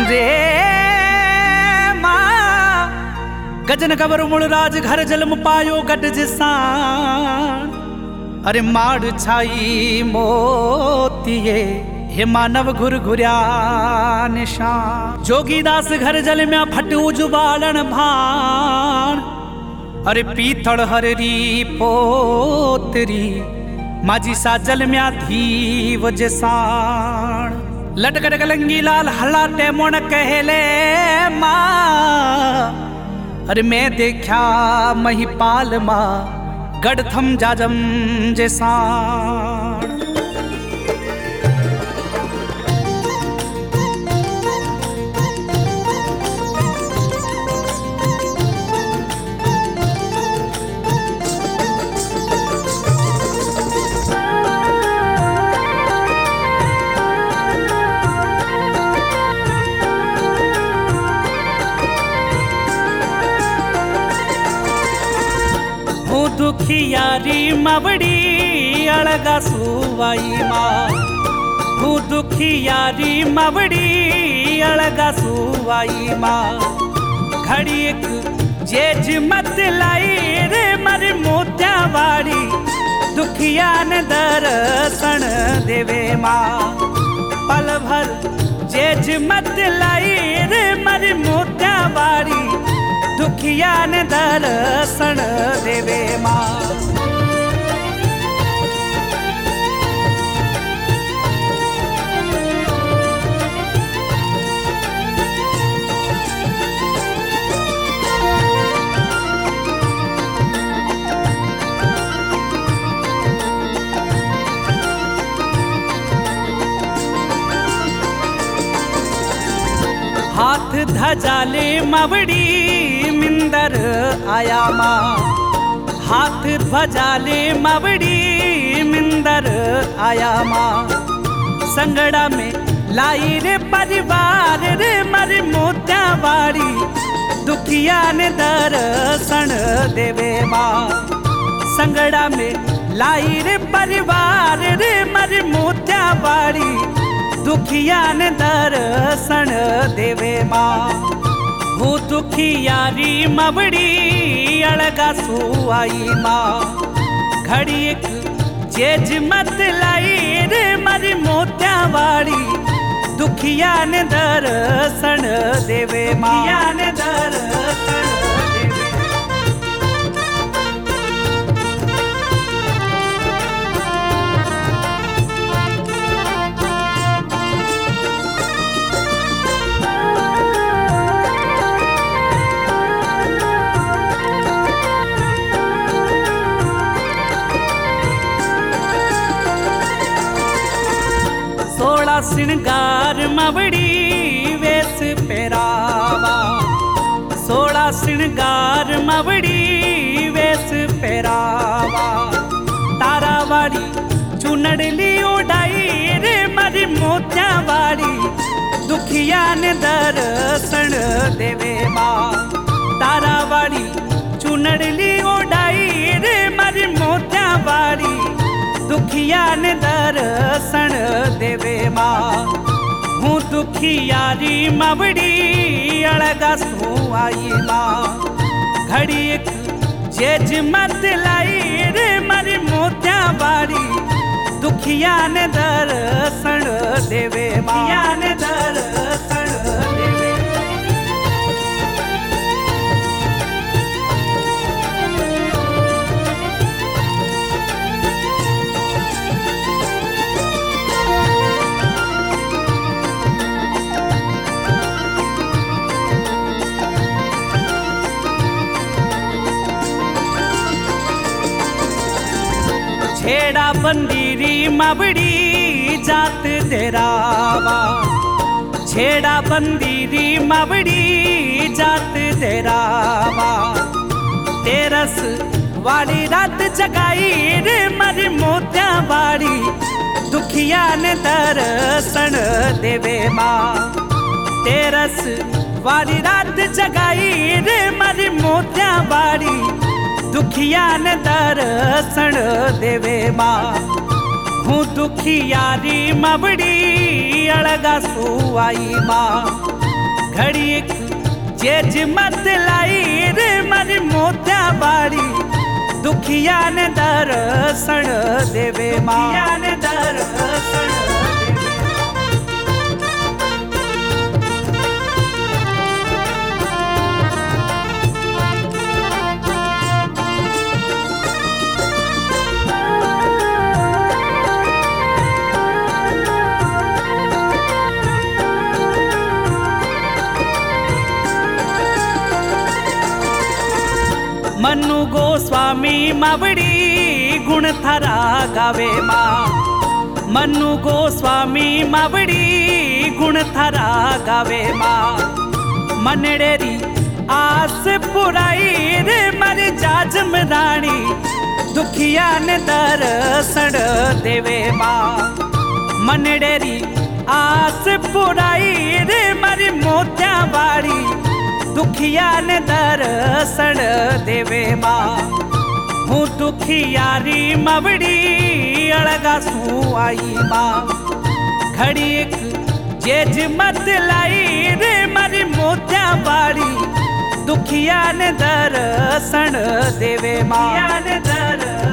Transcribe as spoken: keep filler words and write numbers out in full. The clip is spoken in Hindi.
रे माँ गजन गबर मुड़राज घर जलम पायो गट जिसान। अरे माड़ छाई मोतिये हे मानव घुर घुर्या निशान। जोगीदास घर जल में फट उजुबालन भान। अरे पीथड़ हररी पोतरी माझी सा जल में धीव जसान। लटकट कलंगी लाल हलाटे मोण कहले माँ। अरे मैं देखा महिपाल माँ गढ़ थम जाजम जैसान। दुखियारी मवड़ी अलगा सुवाई माँ। हूँ दुखियारी मवड़ी अलगा सुवाई माँ। घड़ी एक जेज मत लाई रे मरी मोत्या वाड़ी। दुखिया ने दर्शन देवे माँ। पल भर जेज मत लाई रे मरी मोत्या वाड़ी। दुखिया ने दर्शन देवे माँ। हाथ धजाले मवड़ी मिंदर आया माँ। हाथ भजाले मवड़ी मिंदर आया माँ। संगड़ा में लाई रे परिवार रे मरी मोत्या वाड़ी। दुखिया ने दर्शन देवे माँ। संगड़ा में लाई रे परिवार रे मरी मोत्या वाड़ी। दुखिया ने दर्शन देवे माँ। हूँ दुखियारी मवड़ी अलगा सुआई माँ। घड़ी एक जेज मत लाई रे मरी मोत्या वाड़ी। दुखिया ने दर्शन देवे माँ। ने दर्शन श्रृंगार मवड़ी वेश पेरावा। सोड़ा श्रृंगार मवड़ी वेश पेरावा। तारावाड़ी चुनड़ ली उड़ाई रे मरी मोत्या वाड़ी। दुखिया ने दर्शन देवे माँ। तारावाड़ी चुनड़ ली उड़ाई रे मरी मोत्या वाड़ी। दुखिया ने दर्शन देवे माँ। हूँ दुखियारी मवड़ी अलगा सुआई माँ। घड़ी एक जेज मत लाई रे मरी मोत्या वाड़ी। दुखिया ने दर्शन देवे माँ। ने दर्शन देवे। छेड़ा बंदीरी मवड़ी जात तेरावा। छेड़ा बंदीरी मवड़ी जात तेरावा। तेरस वाली रात जगाई रे मरी मोत्या वाड़ी। दुखिया ने दर्शन देवे माँ। तेरस वाली रात जगाई रे मरी मोत्या वाड़ी। दुखिया ने दर्शन देवे माँ। हूँ दुखियारी मवड़ी अलगा सुआई माँ। घड़ी एक जेज मत लाई रे मारी मोत्या बाड़ी दुखिया ने दर्शन देवे माँ ने दर्शन मनु गोस्वामी मावड़ी गुण थारा गावे माँ मनु गोस्वामी मावड़ी गुण थारा गावे माँ मनडेरी आस पुराई रे मारी जाजम रानी दुखिया ने दर्शन देवे माँ मनडेरी आस पुराई रे मारी मोत्या बाड़ी दुखिया ने दर्शन देवे माँ हूँ दुखियारी मवड़ी अड़गा सू आई माँ घड़ी एक जेज मत लाई रे मारी मोत्या बाड़ी दुखिया ने दर्शन देवे माँ ने दर्शन